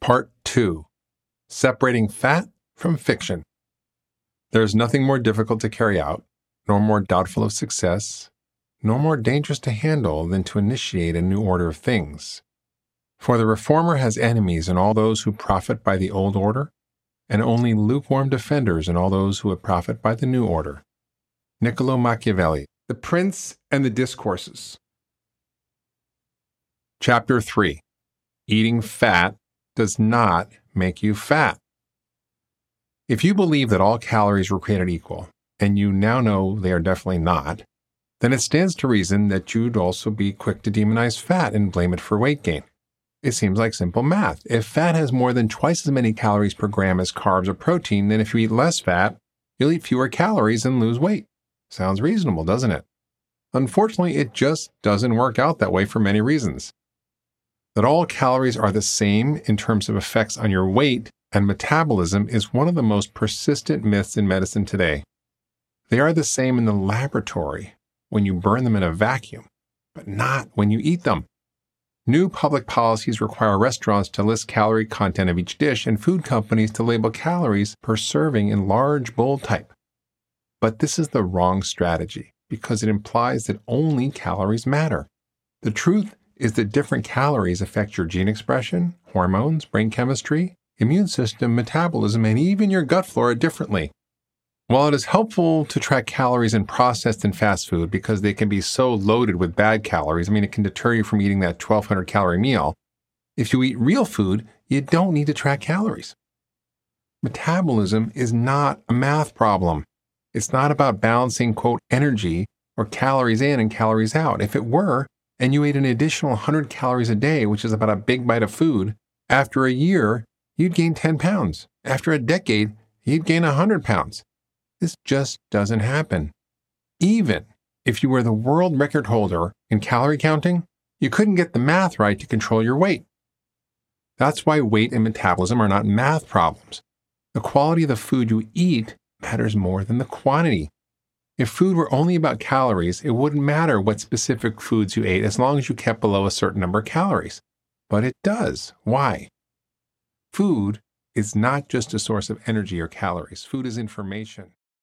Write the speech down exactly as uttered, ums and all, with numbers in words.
Part two. Separating Fat from Fiction. There is nothing more difficult to carry out, nor more doubtful of success, nor more dangerous to handle than to initiate a new order of things. For the reformer has enemies in all those who profit by the old order, and only lukewarm defenders in all those who would profit by the new order. Niccolo Machiavelli, The Prince and the Discourses. Chapter three. Eating fat does not make you fat. If you believe that all calories were created equal, and you now know they are definitely not, then it stands to reason that you'd also be quick to demonize fat and blame it for weight gain. It seems like simple math. If fat has more than twice as many calories per gram as carbs or protein, then if you eat less fat, you'll eat fewer calories and lose weight. Sounds reasonable, doesn't it? Unfortunately, it just doesn't work out that way for many reasons. That all calories are the same in terms of effects on your weight and metabolism is one of the most persistent myths in medicine today. They are the same in the laboratory when you burn them in a vacuum, but not when you eat them. New public policies require restaurants to list calorie content of each dish and food companies to label calories per serving in large bold type. But this is the wrong strategy because it implies that only calories matter. The truth is that different calories affect your gene expression, hormones, brain chemistry, immune system, metabolism, and even your gut flora differently. While it is helpful to track calories in processed and fast food because they can be so loaded with bad calories, I mean, it can deter you from eating that twelve hundred calorie meal, if you eat real food, you don't need to track calories. Metabolism is not a math problem. It's not about balancing, quote, energy or calories in and calories out. If it were, and you ate an additional one hundred calories a day, which is about a big bite of food, after a year, you'd gain ten pounds. After a decade, you'd gain one hundred pounds. This just doesn't happen. Even if you were the world record holder in calorie counting, you couldn't get the math right to control your weight. That's why weight and metabolism are not math problems. The quality of the food you eat matters more than the quantity. If food were only about calories, it wouldn't matter what specific foods you ate as long as you kept below a certain number of calories. But it does. Why? Food is not just a source of energy or calories. Food is information.